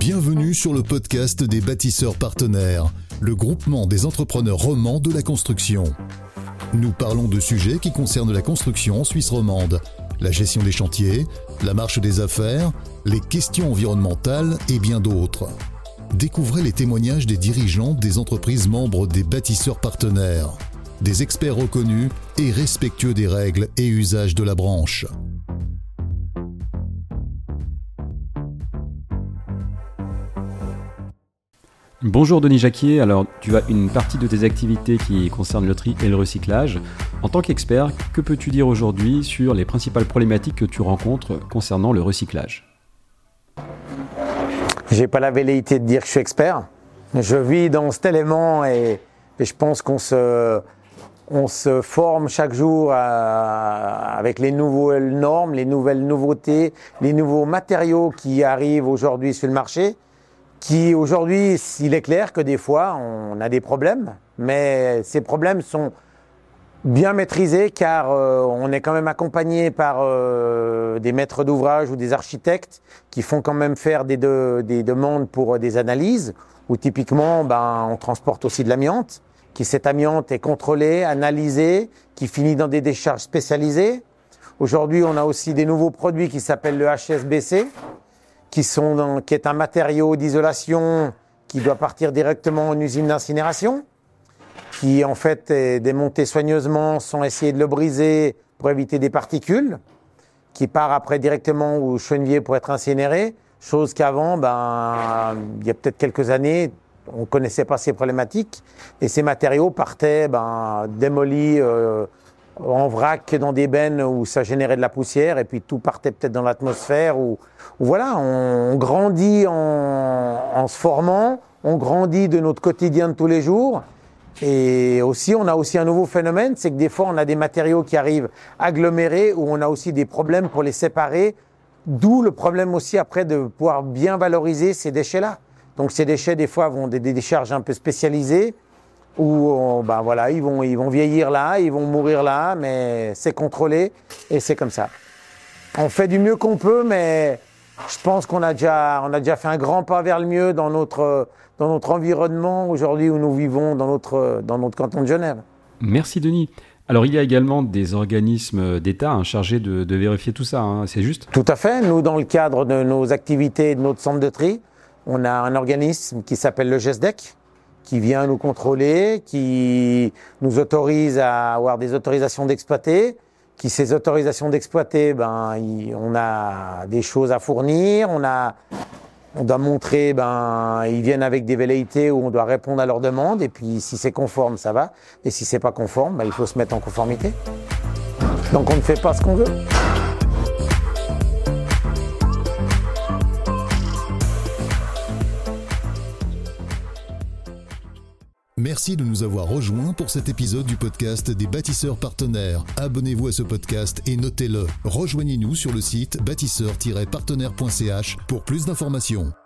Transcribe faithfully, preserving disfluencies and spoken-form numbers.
Bienvenue sur le podcast des bâtisseurs partenaires, le groupement des entrepreneurs romans de la construction. Nous parlons de sujets qui concernent la construction en Suisse romande, la gestion des chantiers, la marche des affaires, les questions environnementales et bien d'autres. Découvrez les témoignages des dirigeants des entreprises membres des bâtisseurs partenaires, des experts reconnus et respectueux des règles et usages de la branche. Bonjour Denis Jacquier, alors tu as une partie de tes activités qui concernent le tri et le recyclage. En tant qu'expert, que peux-tu dire aujourd'hui sur les principales problématiques que tu rencontres concernant le recyclage ? J'ai pas la velléité de dire que je suis expert. Je vis dans cet élément et, et je pense qu'on se, on se forme chaque jour à, avec les nouvelles normes, les nouvelles nouveautés, les nouveaux matériaux qui arrivent aujourd'hui sur le marché. Qui aujourd'hui, il est clair que des fois, on a des problèmes, mais ces problèmes sont bien maîtrisés car euh, on est quand même accompagné par euh, des maîtres d'ouvrage ou des architectes qui font quand même faire des, de, des demandes pour euh, des analyses où typiquement, ben, on transporte aussi de l'amiante, qui cette amiante est contrôlée, analysée, qui finit dans des décharges spécialisées. Aujourd'hui, on a aussi des nouveaux produits qui s'appellent le H S B C. Qui, sont dans, qui est un matériau d'isolation qui doit partir directement en usine d'incinération, qui en fait est démonté soigneusement sans essayer de le briser pour éviter des particules, qui part après directement au chenevier pour être incinéré, chose qu'avant, ben, il y a peut-être quelques années, on ne connaissait pas ces problématiques, et ces matériaux partaient ben, démolis euh, en vrac dans des bennes où ça générait de la poussière et puis tout partait peut-être dans l'atmosphère où, où voilà, on, on grandit en, en se formant, on grandit de notre quotidien de tous les jours et aussi on a aussi un nouveau phénomène, c'est que des fois on a des matériaux qui arrivent agglomérés où on a aussi des problèmes pour les séparer, d'où le problème aussi après de pouvoir bien valoriser ces déchets-là. Donc ces déchets des fois vont des, des décharges un peu spécialisées où ben voilà, ils vont, ils vont vieillir là, ils vont mourir là, mais c'est contrôlé et c'est comme ça. On fait du mieux qu'on peut, mais je pense qu'on a déjà, on a déjà fait un grand pas vers le mieux dans notre, dans notre environnement aujourd'hui où nous vivons dans notre, dans notre canton de Genève. Merci Denis. Alors il y a également des organismes d'État hein, chargés de, de vérifier tout ça, hein, c'est juste ? Tout à fait. Nous, dans le cadre de nos activités et de notre centre de tri, on a un organisme qui s'appelle le GESDEC, qui vient nous contrôler, qui nous autorise à avoir des autorisations d'exploiter, qui ces autorisations d'exploiter, ben, y, on a des choses à fournir, on a, on doit montrer, ben, ils viennent avec des velléités où on doit répondre à leurs demandes, et puis si c'est conforme, ça va, et si c'est pas conforme, ben, il faut se mettre en conformité. Donc on ne fait pas ce qu'on veut. Merci de nous avoir rejoints pour cet épisode du podcast des bâtisseurs partenaires. Abonnez-vous à ce podcast et notez-le. Rejoignez-nous sur le site bâtisseurs tiret partenaires point c h pour plus d'informations.